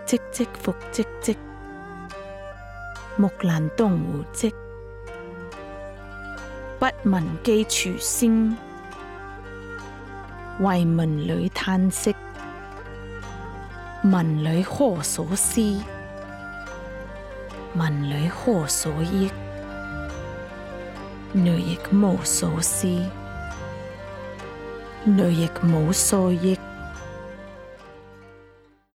唧唧復唧唧，木蘭東湖積。不聞機杼聲，為聞女嘆息。聞女何所思？聞女何所憶？女亦無所思，女亦無所憶。